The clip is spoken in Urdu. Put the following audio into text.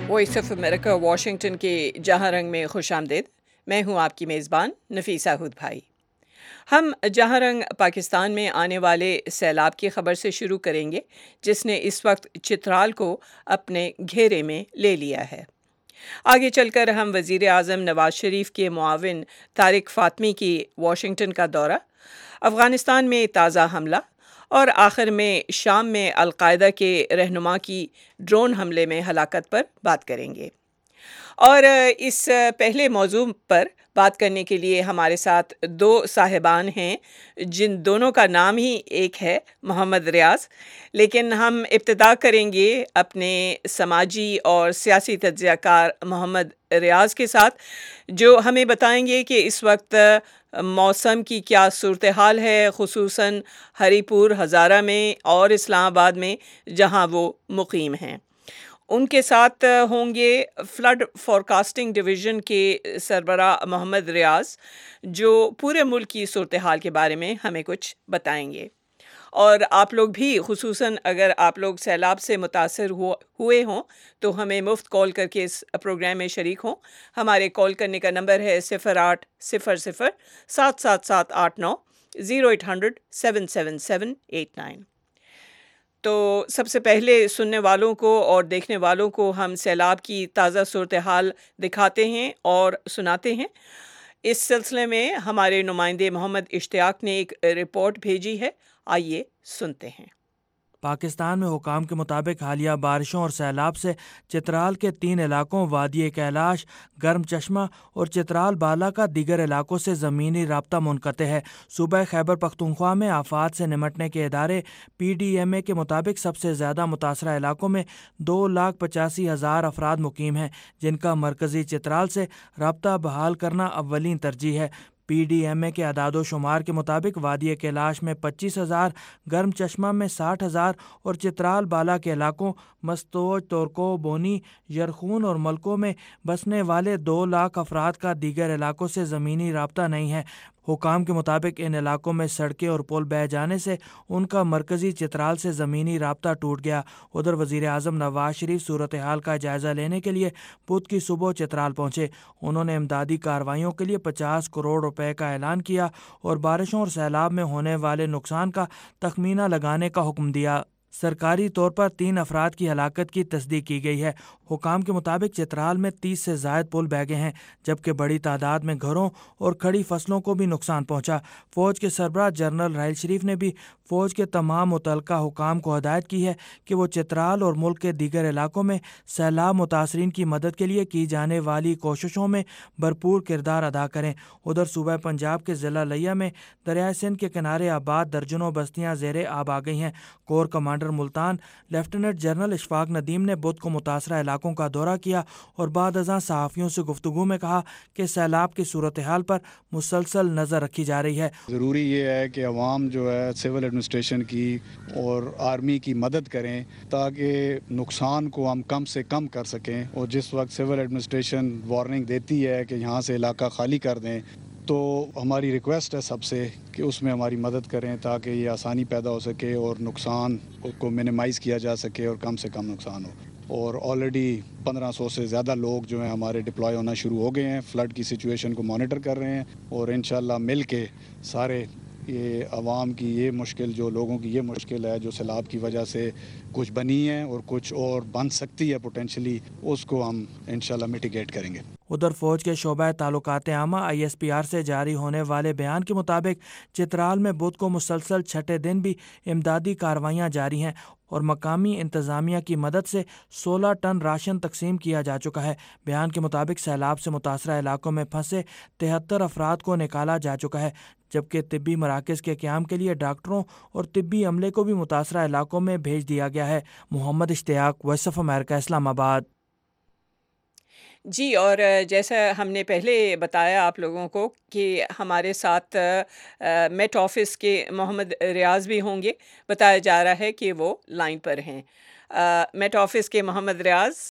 وائس آف امریکہ واشنگٹن کے جہاں رنگ میں خوش آمدید۔ میں ہوں آپ کی میزبان نفیسہ ہود بھائی۔ ہم جہاں رنگ پاکستان میں آنے والے سیلاب کی خبر سے شروع کریں گے، جس نے اس وقت چترال کو اپنے گھیرے میں لے لیا ہے۔ آگے چل کر ہم وزیر اعظم نواز شریف کے معاون طارق فاطمی کی واشنگٹن کا دورہ، افغانستان میں تازہ حملہ اور آخر میں شام میں القاعدہ کے رہنما کی ڈرون حملے میں ہلاکت پر بات کریں گے۔ اور اس پہلے موضوع پر بات کرنے کے لیے ہمارے ساتھ دو صاحبان ہیں جن دونوں کا نام ہی ایک ہے، محمد ریاض۔ لیکن ہم ابتدا کریں گے اپنے سماجی اور سیاسی تجزیہ کار محمد ریاض کے ساتھ، جو ہمیں بتائیں گے کہ اس وقت موسم کی کیا صورتحال ہے، خصوصاً ہری پور، ہزارہ میں اور اسلام آباد میں جہاں وہ مقیم ہیں۔ ان کے ساتھ ہوں گے فلڈ فورکاسٹنگ ڈویژن کے سربراہ محمد ریاض، جو پورے ملک کی صورتحال کے بارے میں ہمیں کچھ بتائیں گے۔ اور آپ لوگ بھی، خصوصاً اگر آپ لوگ سیلاب سے متاثر ہوئے ہوں تو ہمیں مفت کال کر کے اس پروگرام میں شریک ہوں۔ ہمارے کال کرنے کا نمبر ہے 0800-777-89 0800-777-89۔ تو سب سے پہلے سننے والوں کو اور دیکھنے والوں کو ہم سیلاب کی تازہ صورتحال دکھاتے ہیں اور سناتے ہیں۔ اس سلسلے میں ہمارے نمائندے محمد اشتیاق نے ایک رپورٹ بھیجی ہے، آئیے سنتے ہیں۔ پاکستان میں حکام کے مطابق حالیہ بارشوں اور سیلاب سے چترال کے 3 علاقوں وادی کیلاش، گرم چشمہ اور چترال بالا کا دیگر علاقوں سے زمینی رابطہ منقطع ہے۔ صوبہ خیبر پختونخوا میں آفات سے نمٹنے کے ادارے PDMA کے مطابق سب سے زیادہ متاثرہ علاقوں میں 2,85,000 افراد مقیم ہیں، جن کا مرکزی چترال سے رابطہ بحال کرنا اولین ترجیح ہے۔ PDMA کے اعداد و شمار کے مطابق وادی کیلاش میں 25,000، گرم چشمہ میں 60,000 اور چترال بالا کے علاقوں مستوج، تورکو، بونی، یرخون اور ملکوں میں بسنے والے 2 لاکھ افراد کا دیگر علاقوں سے زمینی رابطہ نہیں ہے۔ حکام کے مطابق ان علاقوں میں سڑکیں اور پل بہہ جانے سے ان کا مرکزی چترال سے زمینی رابطہ ٹوٹ گیا۔ ادھر وزیر اعظم نواز شریف صورتحال کا جائزہ لینے کے لیے بدھ کی صبح چترال پہنچے۔ انہوں نے امدادی کارروائیوں کے لیے 50 کروڑ روپے کا اعلان کیا اور بارشوں اور سیلاب میں ہونے والے نقصان کا تخمینہ لگانے کا حکم دیا۔ سرکاری طور پر 3 افراد کی ہلاکت کی تصدیق کی گئی ہے۔ حکام کے مطابق چترال میں 30 سے زائد پل بہہ گئے ہیں، جبکہ بڑی تعداد میں گھروں اور کھڑی فصلوں کو بھی نقصان پہنچا۔ فوج کے سربراہ جنرل راحیل شریف نے بھی فوج کے تمام متعلقہ حکام کو ہدایت کی ہے کہ وہ چترال اور ملک کے دیگر علاقوں میں سیلاب متاثرین کی مدد کے لیے کی جانے والی کوششوں میں بھرپور کردار ادا کریں۔ ادھر صوبہ پنجاب کے ضلع لیا میں دریائے سندھ کے کنارے آباد درجنوں بستیاں زیر آب آ گئی ہیں۔ Corps commander Multan lieutenant general Ashfaq Nadeem نے بدھ کو متاثرہ علاقوں کا دورہ کیا اور بعد ازاں صحافیوں سے گفتگو میں کہا کہ سیلاب کی صورتحال پر مسلسل نظر رکھی جا رہی ہے۔ ضروری یہ ہے کہ عوام جو ہے سول ایڈمنسٹریشن کی اور آرمی کی مدد کریں تاکہ نقصان کو ہم کم سے کم کر سکیں، اور جس وقت سول ایڈمنسٹریشن وارننگ دیتی ہے کہ یہاں سے علاقہ خالی کر دیں تو ہماری ریکویسٹ ہے سب سے کہ اس میں ہماری مدد کریں تاکہ یہ آسانی پیدا ہو سکے اور نقصان کو منیمائز کیا جا سکے اور کم سے کم نقصان ہو۔ اور آلریڈی 1500 سے زیادہ لوگ جو ہیں ہمارے ڈپلوائے ہونا شروع ہو گئے ہیں، فلڈ کی سچویشن کو مانیٹر کر رہے ہیں، اور انشاءاللہ مل کے سارے یہ عوام کی یہ مشکل، جو لوگوں کی یہ مشکل ہے جو سیلاب کی وجہ سے کچھ بنی ہے اور کچھ اور بن سکتی ہے پوٹینشلی، اس کو ہم انشاءاللہ میٹیگیٹ کریں گے۔ ادھر فوج کے شعبہ تعلقات عامہ ISPR سے جاری ہونے والے بیان کے مطابق چترال میں بدھ کو مسلسل چھٹے دن بھی امدادی کارروائیاں جاری ہیں اور مقامی انتظامیہ کی مدد سے 16 ٹن راشن تقسیم کیا جا چکا ہے۔ بیان کے مطابق سیلاب سے متاثرہ علاقوں میں پھنسے 73 افراد کو نکالا جا چکا ہے، جبکہ طبی مراکز کے قیام کے لیے ڈاکٹروں اور طبی عملے کو بھی متاثرہ علاقوں میں بھیج دیا گیا ہے۔ محمد اشتیاق، وائس آف امریکہ، اسلام آباد۔ جی، اور جیسا ہم نے پہلے بتایا آپ لوگوں کو کہ ہمارے ساتھ میٹ آفس کے محمد ریاض بھی ہوں گے۔ بتایا جا رہا ہے کہ وہ لائن پر ہیں۔ میٹ آفس کے محمد ریاض،